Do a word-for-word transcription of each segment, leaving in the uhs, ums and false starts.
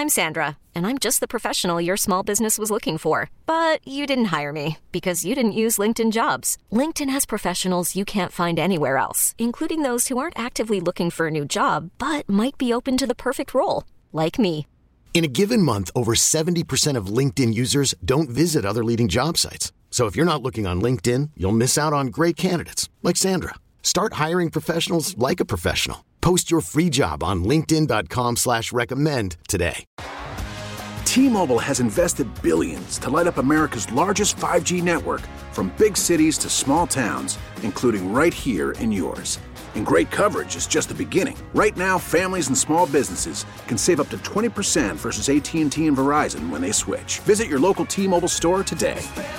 I'm Sandra, and I'm just the professional your small business was looking for. But you didn't hire me because you didn't use LinkedIn Jobs. LinkedIn has professionals you can't find anywhere else, including those who aren't actively looking for a new job, but might be open to the perfect role, like me. In a given month, over seventy percent of LinkedIn users don't visit other leading job sites. So if you're not looking on LinkedIn, you'll miss out on great candidates like Sandra. Start hiring professionals like a professional. Post your free job on linkedin dot com slash recommend today. T-Mobile has invested billions to light up America's largest five G network, from big cities to small towns, including right here in yours. And great coverage is just the beginning. Right now, families and small businesses can save up to twenty percent versus A T and T and Verizon when they switch. Visit your local T-Mobile store today.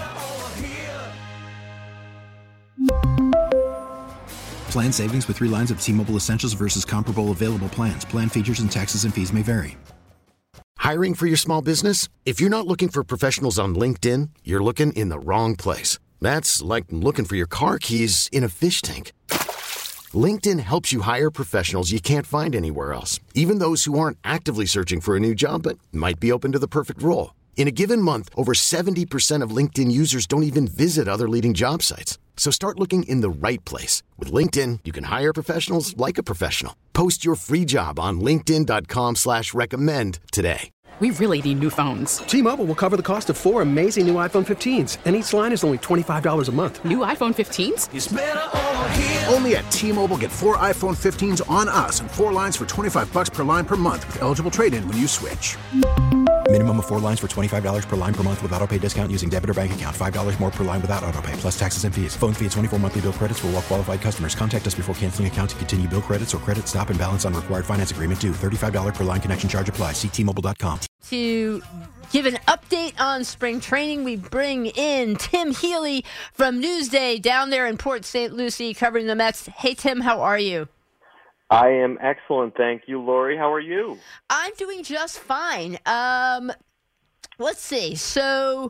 Plan savings with three lines of T-Mobile Essentials versus comparable available plans. Plan features and taxes and fees may vary. Hiring for your small business? If you're not looking for professionals on LinkedIn, you're looking in the wrong place. That's like looking for your car keys in a fish tank. LinkedIn helps you hire professionals you can't find anywhere else, even those who aren't actively searching for a new job but might be open to the perfect role. In a given month, over seventy percent of LinkedIn users don't even visit other leading job sites. So start looking in the right place. With LinkedIn, you can hire professionals like a professional. Post your free job on linkedin dot com slash recommend today. We really need new phones. T-Mobile will cover the cost of four amazing new iPhone fifteens, and each line is only twenty-five dollars a month. New iPhone fifteens? It's better over here. Only at T-Mobile, get four iPhone fifteens on us and four lines for twenty-five dollars per line per month with eligible trade-in when you switch. Minimum of four lines for twenty-five dollars per line per month with autopay discount using debit or bank account. five dollars more per line without autopay, plus taxes and fees. Phone fee at twenty-four monthly bill credits for well-qualified customers. Contact us before canceling account to continue bill credits or credit stop and balance on required finance agreement due. thirty-five dollars per line connection charge applies. See T Mobile dot com. To give an update on spring training, we bring in Tim Healy from Newsday down there in Port Saint Lucie covering the Mets. Hey, Tim, how are you? I am excellent, thank you, Lori. How are you? I'm doing just fine. Um, let's see. So,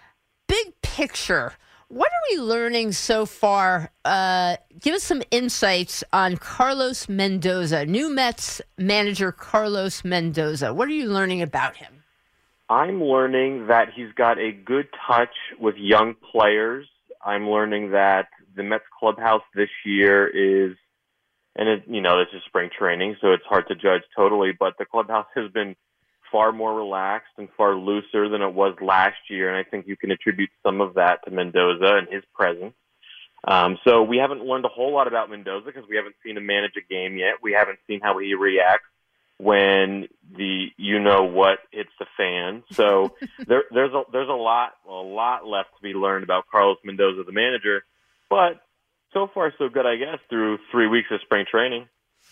big picture, what are we learning so far? Uh, give us some insights on Carlos Mendoza, new Mets manager Carlos Mendoza. What are you learning about him? I'm learning that he's got a good touch with young players. I'm learning that the Mets clubhouse this year is, and it, you know, this is spring training, so it's hard to judge totally, but the clubhouse has been far more relaxed and far looser than it was last year, and I think you can attribute some of that to Mendoza and his presence. Um, so we haven't learned a whole lot about Mendoza because we haven't seen him manage a game yet. We haven't seen how he reacts when the you-know-what hits the fan. So there, there's a there's a lot a lot left to be learned about Carlos Mendoza, the manager, but so far so good, I guess, through three weeks of spring training.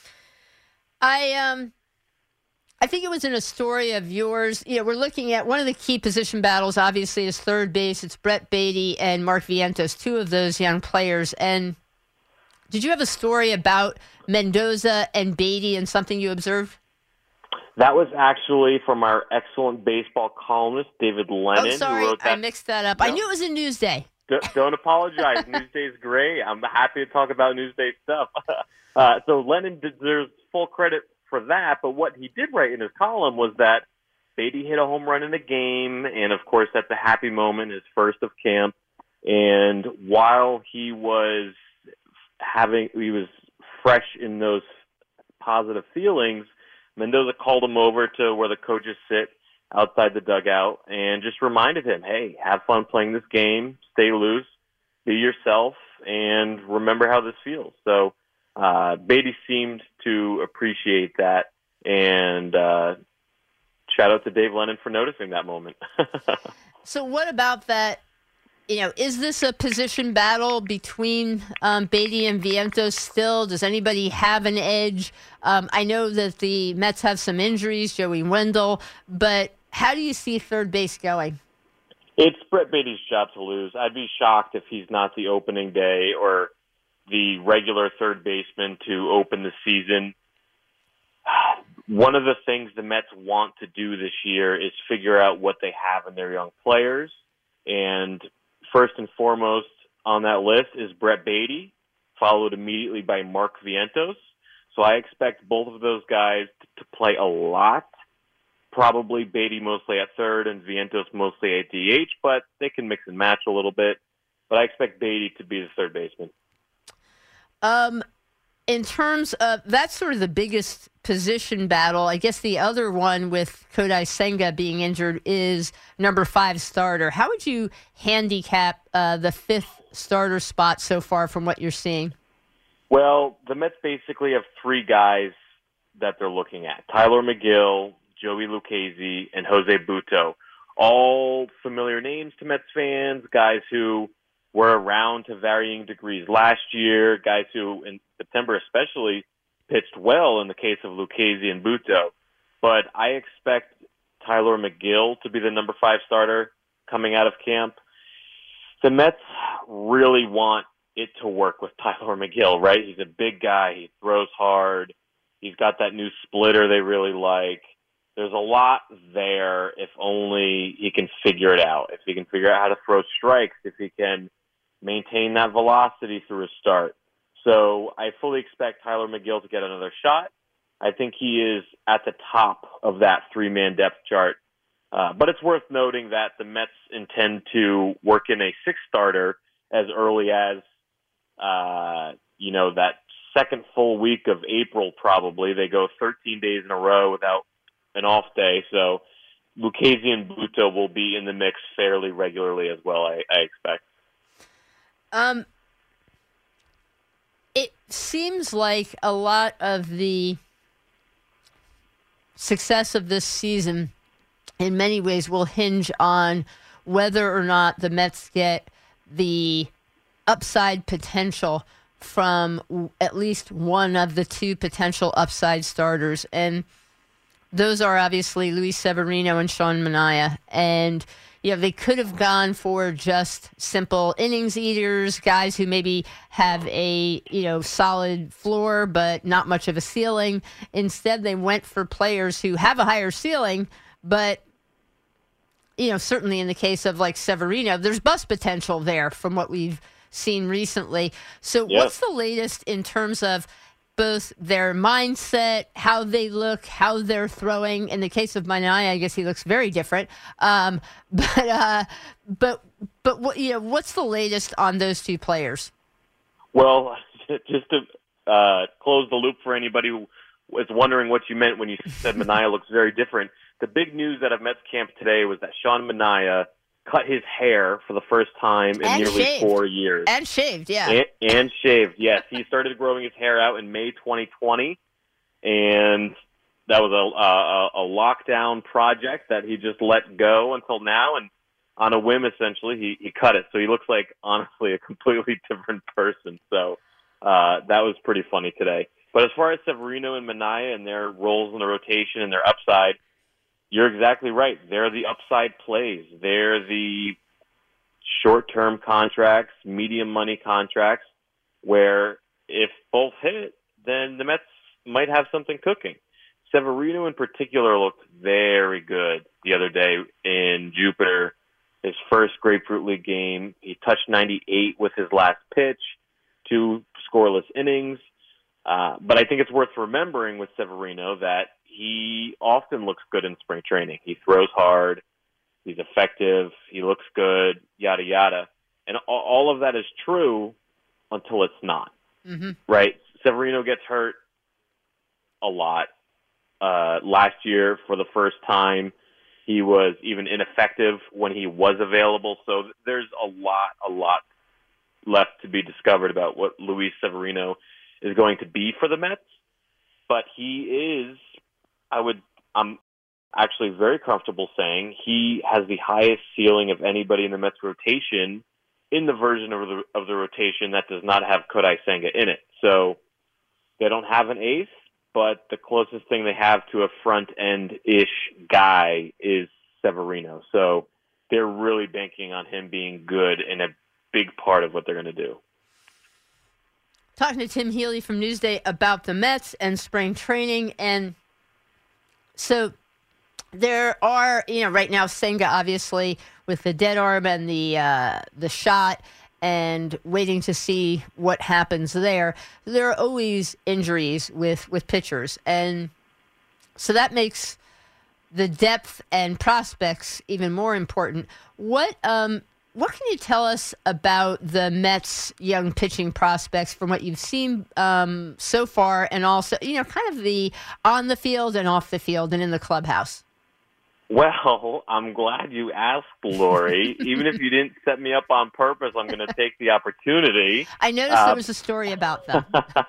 I um. I think it was in a story of yours. You know, we're looking at one of the key position battles, obviously, is third base. It's Brett Baty and Mark Vientos, two of those young players. And did you have a story about Mendoza and Baty and something you observed? That was actually from our excellent baseball columnist, David Lennon. Oh, sorry, who wrote that. I mixed that up. No. I knew it was in Newsday. D- don't apologize. Newsday's great. I'm happy to talk about Newsday stuff. uh, so Lennon deserves full credit for that, but what he did write in his column was that Baty hit a home run in the game, and of course that's a happy moment, his first of camp. And while he was having, he was fresh in those positive feelings, Mendoza called him over to where the coaches sit outside the dugout and just reminded him, hey, have fun playing this game, stay loose, be yourself, and remember how this feels. So Uh, Baty seemed to appreciate that, and uh, shout out to Dave Lennon for noticing that moment. So what about that? You know, is this a position battle between um, Baty and Vientos still? Does anybody have an edge? Um, I know that the Mets have some injuries, Joey Wendell, but how do you see third base going? It's Brett Baty's job to lose. I'd be shocked if he's not the opening day or the regular third baseman to open the season. One of the things the Mets want to do this year is figure out what they have in their young players. And first and foremost on that list is Brett Baty, followed immediately by Mark Vientos. So I expect both of those guys to play a lot. probably Beatty mostly at third and Vientos mostly at D H, but they can mix and match a little bit. But I expect Beatty to be the third baseman. Um, in terms of, that's sort of the biggest position battle. I guess the other one with Kodai Senga being injured is number five starter. How would you handicap uh, the fifth starter spot so far from what you're seeing? Well, the Mets basically have three guys that they're looking at. Tyler McGill, Joey Lucchesi, and Jose Butto. All familiar names to Mets fans, guys who were around to varying degrees last year, guys who, in September especially, pitched well in the case of Lucchesi and Butto. But I expect Tyler McGill to be the number five starter coming out of camp. The Mets really want it to work with Tyler McGill, right? He's a big guy. He throws hard. He's got that new splitter they really like. There's a lot there if only he can figure it out. If he can figure out how to throw strikes, if he can maintain that velocity through his start. So I fully expect Tyler McGill to get another shot. I think he is at the top of that three-man depth chart. Uh, but it's worth noting that the Mets intend to work in a sixth starter as early as, uh, you know, that second full week of April probably. They go thirteen days in a row without an off day. So Lucchesi and Butto will be in the mix fairly regularly as well, I, I expect. Um, it seems like a lot of the success of this season in many ways will hinge on whether or not the Mets get the upside potential from at least one of the two potential upside starters. And those are obviously Luis Severino and Sean Manaea. And, you know, they could have gone for just simple innings eaters, guys who maybe have a, you know, solid floor but not much of a ceiling. Instead, they went for players who have a higher ceiling, but, you know, certainly in the case of like Severino, there's bust potential there from what we've seen recently. So yep. What's the latest in terms of both their mindset, how they look, how they're throwing? In the case of Manaea, I guess he looks very different. Um, but uh, but but what you know, what's the latest on those two players? Well, just to uh, close the loop for anybody who was wondering what you meant when you said Manaea looks very different, the big news out of Mets camp today was that Sean Manaea cut his hair for the first time in and nearly shaved. four years. And shaved, yeah. And, and shaved, yes. He started growing his hair out in May twenty twenty, and that was a, a, a lockdown project that he just let go until now, and on a whim, essentially, he, he cut it. So he looks like, honestly, a completely different person. So uh, that was pretty funny today. But as far as Severino and Manaea and their roles in the rotation and their upside, you're exactly right. They're the upside plays. They're the short-term contracts, medium money contracts, where if both hit, then the Mets might have something cooking. Severino in particular looked very good the other day in Jupiter, his first Grapefruit League game. He touched ninety-eight with his last pitch, two scoreless innings. Uh, but I think it's worth remembering with Severino that he often looks good in spring training. He throws hard. He's effective. He looks good, yada, yada. And all of that is true until it's not, mm-hmm. right? Severino gets hurt a lot. Uh, last year, for the first time, he was even ineffective when he was available. So there's a lot, a lot left to be discovered about what Luis Severino is going to be for the Mets. But he is, I would, I'm actually very comfortable saying he has the highest ceiling of anybody in the Mets rotation in the version of the of the rotation that does not have Kodai Senga in it. So they don't have an ace, but the closest thing they have to a front-end-ish guy is Severino. So they're really banking on him being good in a big part of what they're going to do. Talking to Tim Healy from Newsday about the Mets and spring training. And so there are, you know, right now Senga obviously with the dead arm and the uh, the shot and waiting to see what happens there. There are always injuries with, with pitchers. And so that makes the depth and prospects even more important. What um, what can you tell us about the Mets' young pitching prospects from what you've seen um, so far, and also, you know, kind of the on the field and off the field and in the clubhouse? Well, I'm glad you asked, Lori. Even if you didn't set me up on purpose, I'm going to take the opportunity. I noticed uh, there was a story about them.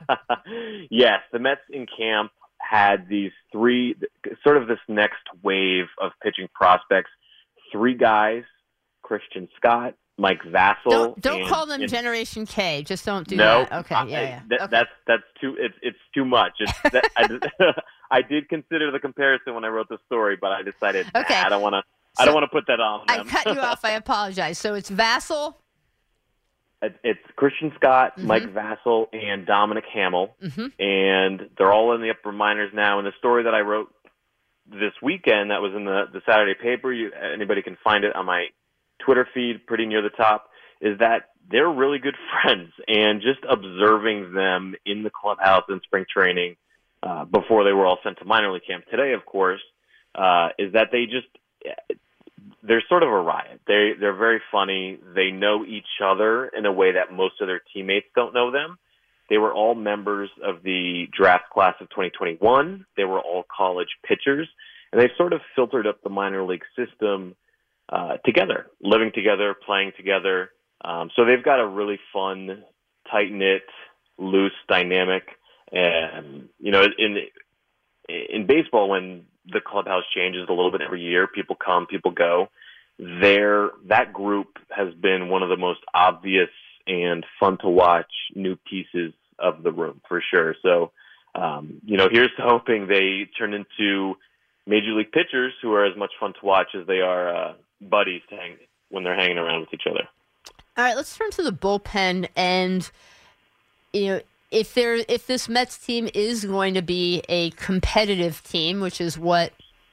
Yes, the Mets in camp had these three, sort of this next wave of pitching prospects. Three guys, Christian Scott, Mike Vassell. Don't, don't and, call them and, Generation K. Just don't do no, that. Okay, I, yeah, yeah. That, okay. That's that's too. It's it's too much. It's, that, I, I did consider the comparison when I wrote the story, but I decided okay. nah, I don't want to. So I don't want to put that on them. I cut you off. I apologize. So it's Vassell. It, it's Christian Scott, Mm-hmm. Mike Vassell, and Dominic Hamill, mm-hmm. and they're all in the upper minors now. And the story that I wrote this weekend, that was in the the Saturday paper. You, anybody can find it on my Twitter feed, pretty near the top. Is that they're really good friends, and just observing them in the clubhouse in spring training uh, before they were all sent to minor league camp today, of course, uh, is that they just they're sort of a riot. They they're very funny. They know each other in a way that most of their teammates don't know them. They were all members of the draft class of twenty twenty-one. They were all college pitchers, and they've sort of filtered up the minor league system uh, together, living together, playing together. Um, so they've got a really fun, tight-knit, loose dynamic. And, you know, in in baseball, when the clubhouse changes a little bit every year, people come, people go, there that group has been one of the most obvious and fun-to-watch new pieces of the room, for sure. So, um, you know, here's hoping they turn into major league pitchers who are as much fun to watch as they are uh, buddies to hang, when they're hanging around with each other. All right, let's turn to the bullpen, and you know, if there, if this Mets team is going to be a competitive team, which is what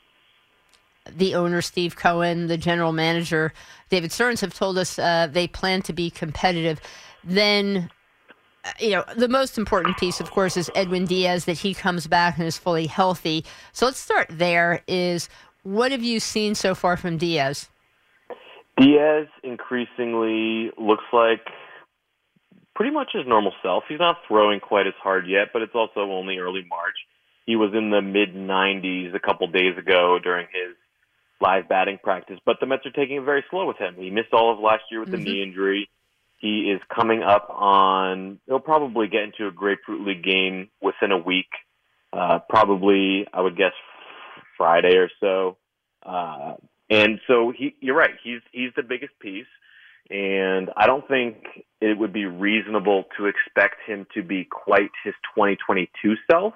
the owner Steve Cohen, the general manager David Stearns have told us uh, they plan to be competitive, then uh, you know, the most important piece, of course, is Edwin Diaz, that he comes back and is fully healthy. So let's start there. Is what have you seen so far from Diaz? Diaz increasingly looks like pretty much his normal self. He's not throwing quite as hard yet, but it's also only early March. He was in the mid nineties a couple days ago during his live batting practice, but the Mets are taking it very slow with him. He missed all of last year with the mm-hmm. knee injury. He is coming up on, he'll probably get into a Grapefruit League game within a week, uh, probably, I would guess, Friday or so. Uh, And so he, you're right. He's he's the biggest piece, and I don't think it would be reasonable to expect him to be quite his twenty twenty-two self.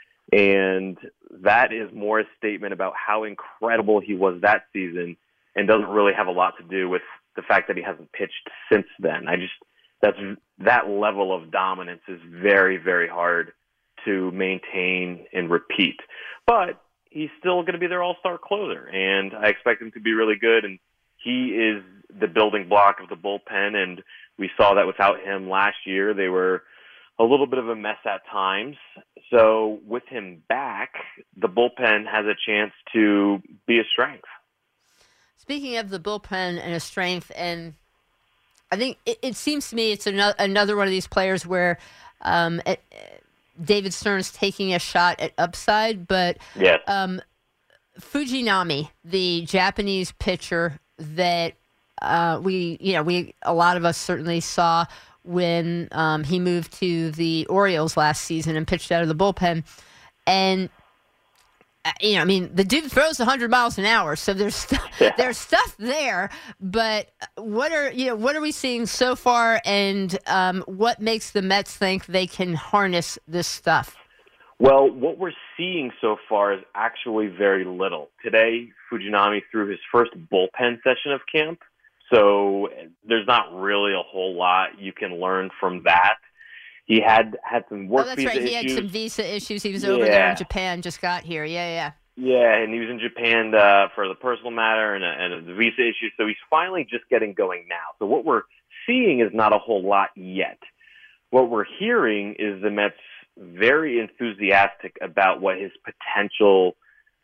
And that is more a statement about how incredible he was that season, and doesn't really have a lot to do with the fact that he hasn't pitched since then. I just that's that level of dominance is very, very hard to maintain and repeat. But he's still going to be their all-star closer, and I expect him to be really good. And he is the building block of the bullpen, and we saw that without him last year. They were a little bit of a mess at times. So with him back, the bullpen has a chance to be a strength. Speaking of the bullpen and a strength, and I think it, it seems to me it's another, another one of these players where um, it, David Stearns taking a shot at upside, but yes. um, Fujinami, the Japanese pitcher that uh, we, you know, we a lot of us certainly saw when um, he moved to the Orioles last season and pitched out of the bullpen, and uh, you know, I mean, the dude throws one hundred miles an hour, so there's st- yeah. there's stuff there. But what are you know what are we seeing so far, and um, what makes the Mets think they can harness this stuff? Well, what we're seeing so far is actually very little. Today, Fujinami threw his first bullpen session of camp, so there's not really a whole lot you can learn from that. He had had some work oh, that's visa right. He issues. had some visa issues. He was yeah. over there in Japan, just got here. Yeah, yeah. Yeah, and he was in Japan uh, for the personal matter and a, and a visa issue, so he's finally just getting going now. So what we're seeing is not a whole lot yet. What we're hearing is the Mets very enthusiastic about what his potential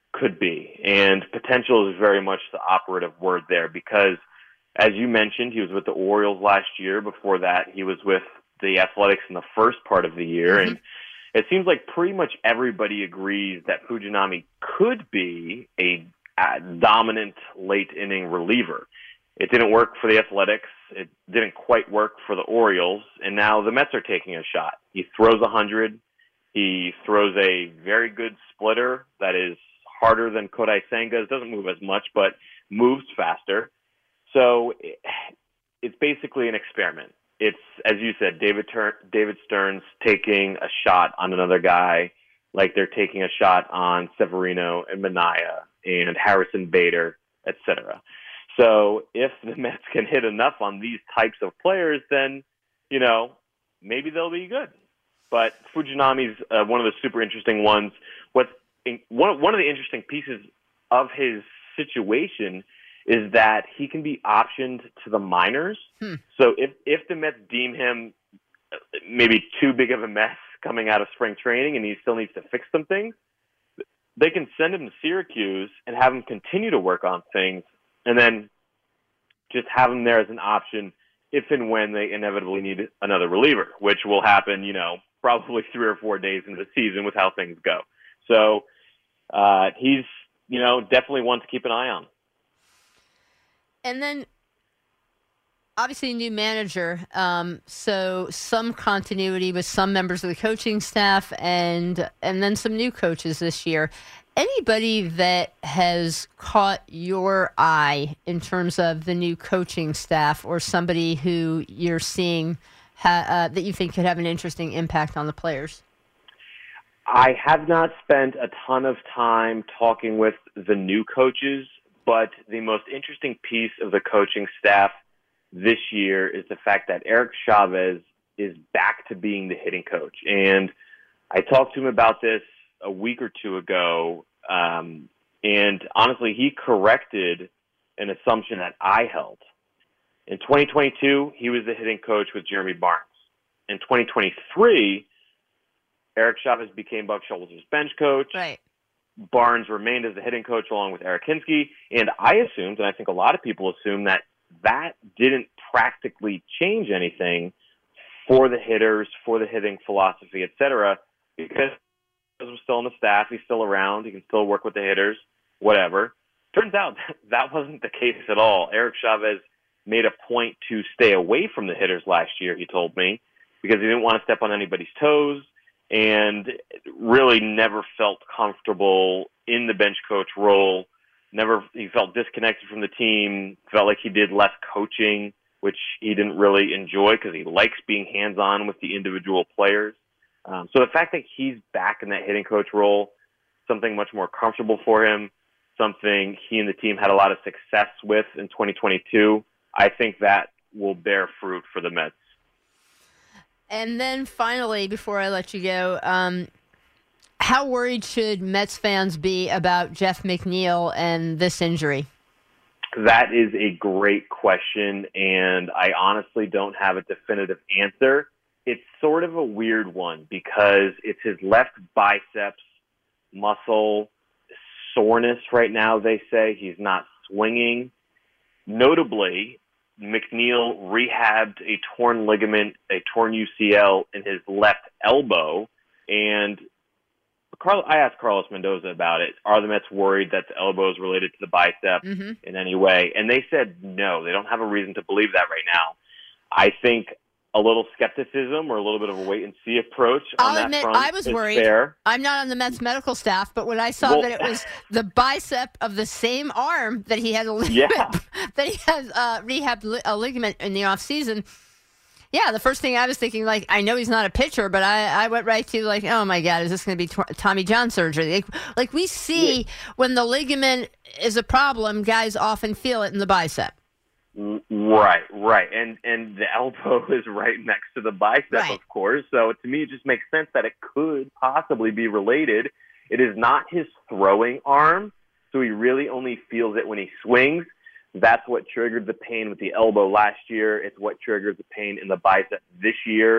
could be. And potential is very much the operative word there because, as you mentioned, he was with the Orioles last year. Before that, he was with the Athletics in the first part of the year. Mm-hmm. And it seems like pretty much everybody agrees that Fujinami could be a, a dominant late-inning reliever. It didn't work for the Athletics. It didn't quite work for the Orioles. And now the Mets are taking a shot. He throws one hundred. He throws a very good splitter that is harder than Kodai Senga's. Doesn't move as much, but moves faster. So it's basically an experiment. It's, as you said, David Tur- David Stearns taking a shot on another guy like they're taking a shot on Severino and Minaya and Harrison Bader, et cetera. So if the Mets can hit enough on these types of players, then, you know, maybe they'll be good. But Fujinami's uh, one of the super interesting ones. What's in, one, one of the interesting pieces of his situation is that he can be optioned to the minors. Hmm. So if, if the Mets deem him maybe too big of a mess coming out of spring training and he still needs to fix some things, they can send him to Syracuse and have him continue to work on things and then just have him there as an option if and when they inevitably need another reliever, which will happen, you know, probably three or four days into the season with how things go. So uh, he's, you know, definitely one to keep an eye on. And then, obviously, a new manager, um, so some continuity with some members of the coaching staff and and then some new coaches this year. Anybody that has caught your eye in terms of the new coaching staff or somebody who you're seeing ha- uh, that you think could have an interesting impact on the players? I have not spent a ton of time talking with the new coaches, but the most interesting piece of the coaching staff this year is the fact that Eric Chavez is back to being the hitting coach. And I talked to him about this a week or two ago, um, and honestly, he corrected an assumption that I held. In twenty twenty-two, he was the hitting coach with Jeremy Barnes. In twenty twenty-three, Eric Chavez became Buck Showalter's bench coach. Right. Barnes remained as the hitting coach along with Eric Hinsky, and I assumed, and I think a lot of people assume, that that didn't practically change anything for the hitters, for the hitting philosophy, et cetera, because he was still on the staff, he's still around, he can still work with the hitters, whatever. Turns out that wasn't the case at all. Eric Chavez made a point to stay away from the hitters last year, he told me, because he didn't want to step on anybody's toes, and really never felt comfortable in the bench coach role. Never, he felt disconnected from the team, felt like he did less coaching, which he didn't really enjoy because he likes being hands-on with the individual players. Um, so the fact that he's back in that hitting coach role, something much more comfortable for him, something he and the team had a lot of success with in twenty twenty-two, I think that will bear fruit for the Mets. And then finally, before I let you go, um, how worried should Mets fans be about Jeff McNeil and this injury? That is a great question, and I honestly don't have a definitive answer. It's sort of a weird one because it's his left biceps muscle soreness right now, they say. He's not swinging. Notably, McNeil rehabbed a torn ligament, a torn U C L in his left elbow, and Carl, I asked Carlos Mendoza about it. Are the Mets worried that the elbow is related to the bicep mm-hmm. in any way? And they said no. They don't have a reason to believe that right now. I think a little skepticism or a little bit of a wait-and-see approach on I'll that admit, front I was is worried. fair. I'm not on the Mets medical staff, but when I saw well, that it was the bicep of the same arm that he had a ligament, yeah. that he has uh, rehabbed a ligament in the offseason, yeah, the first thing I was thinking, like, I know he's not a pitcher, but I, I went right to, like, oh, my God, is this going to be t- Tommy John surgery? Like, like we see yeah. when the ligament is a problem, guys often feel it in the bicep. Right, right. And and the elbow is right next to the bicep, right. of course. So to me, it just makes sense that it could possibly be related. It is not his throwing arm, so he really only feels it when he swings. That's what triggered the pain with the elbow last year. It's what triggered the pain in the bicep this year.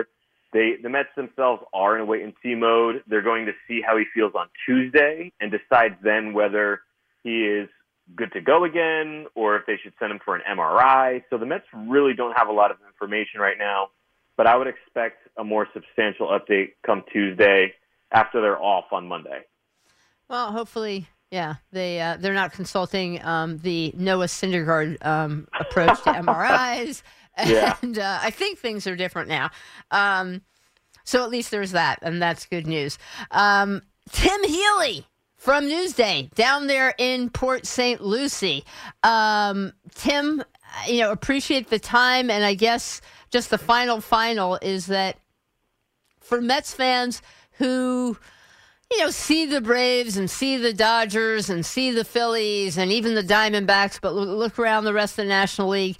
They, the Mets themselves are in wait-and-see mode. They're going to see how he feels on Tuesday and decide then whether he is good to go again or if they should send him for an M R I. So the Mets really don't have a lot of information right now, but I would expect a more substantial update come Tuesday after they're off on Monday. Well, hopefully, yeah, they, uh, they're not consulting um, the Noah Syndergaard um, approach to M R Is. Yeah. And uh, I think things are different now. Um, so at least there's that, and that's good news. Um, Tim Healy from Newsday down there in Port Saint Lucie. Um, Tim, you know, appreciate the time, and I guess just the final final is that for Mets fans who, you know, see the Braves and see the Dodgers and see the Phillies and even the Diamondbacks, but look around the rest of the National League,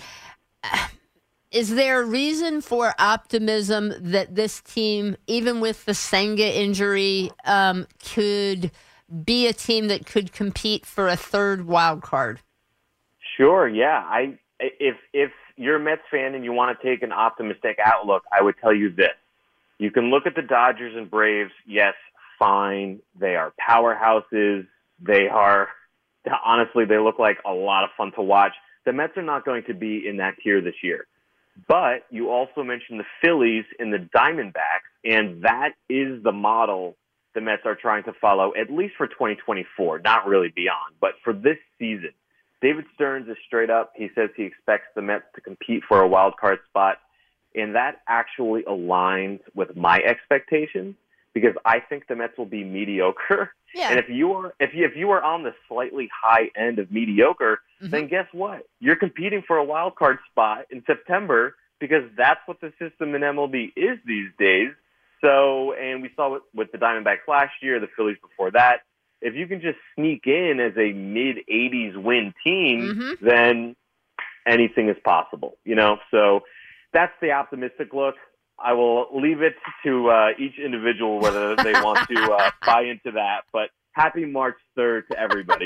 is there a reason for optimism that this team, even with the Senga injury, um, could be a team that could compete for a third wild card? Sure, yeah. I if if you're a Mets fan and you want to take an optimistic outlook, I would tell you this. You can look at the Dodgers and Braves. Yes, fine. They are powerhouses. They are, honestly, they look like a lot of fun to watch. The Mets are not going to be in that tier this year. But you also mentioned the Phillies and the Diamondbacks, and that is the model the Mets are trying to follow, at least for twenty twenty-four, not really beyond. But for this season, David Stearns is straight up. He says he expects the Mets to compete for a wild card spot, and that actually aligns with my expectations because I think the Mets will be mediocre. Yeah. And if you are if you, if you are on the slightly high end of mediocre, mm-hmm. then guess what? You're competing for a wild card spot in September because that's what the system in M L B is these days. So, and we saw it with the Diamondbacks last year, the Phillies before that. If you can just sneak in as a mid eighties win team, mm-hmm. then anything is possible, you know? So that's the optimistic look. I will leave it to uh, each individual whether they want to uh, buy into that. But happy March third to everybody.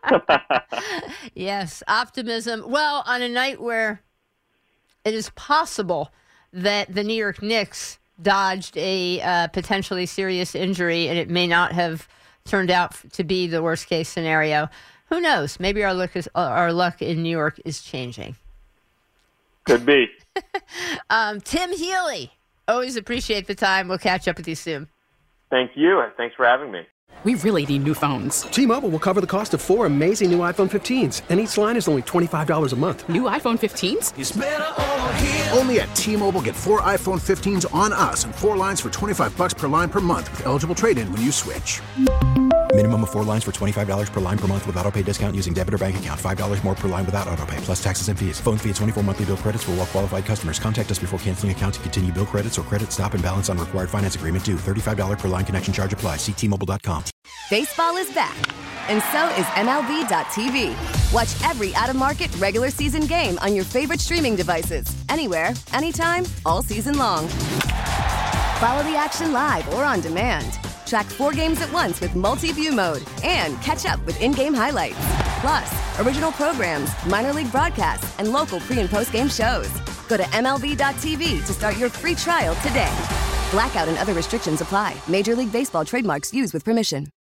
Yes, optimism. Well, on a night where it is possible that the New York Knicks dodged a uh, potentially serious injury and it may not have turned out to be the worst case scenario. Who knows? Maybe our luck is, our luck in New York is changing. Could be. um, Tim Healy, always appreciate the time. We'll catch up with you soon. Thank you, and thanks for having me. We really need new phones. T-Mobile will cover the cost of four amazing new iPhone fifteens, and each line is only twenty-five dollars a month. New iPhone fifteens? It's better over here. Only at T-Mobile, get four iPhone fifteens on us and four lines for twenty-five dollars per line per month with eligible trade-in when you switch. Minimum of four lines for twenty-five dollars per line per month with autopay discount using debit or bank account. five dollars more per line without autopay, plus taxes and fees. Phone fee at twenty-four monthly bill credits for well-qualified customers. Contact us before canceling account to continue bill credits or credit stop and balance on required finance agreement due. thirty-five dollars per line connection charge applies. See T Mobile dot com. Baseball is back, and so is M L B dot T V. Watch every out-of-market regular season game on your favorite streaming devices. Anywhere, anytime, all season long. Follow the action live or on demand. Track four games at once with multi-view mode and catch up with in-game highlights. Plus, original programs, minor league broadcasts, and local pre- and post-game shows. Go to M L B dot T V to start your free trial today. Blackout and other restrictions apply. Major League Baseball trademarks used with permission.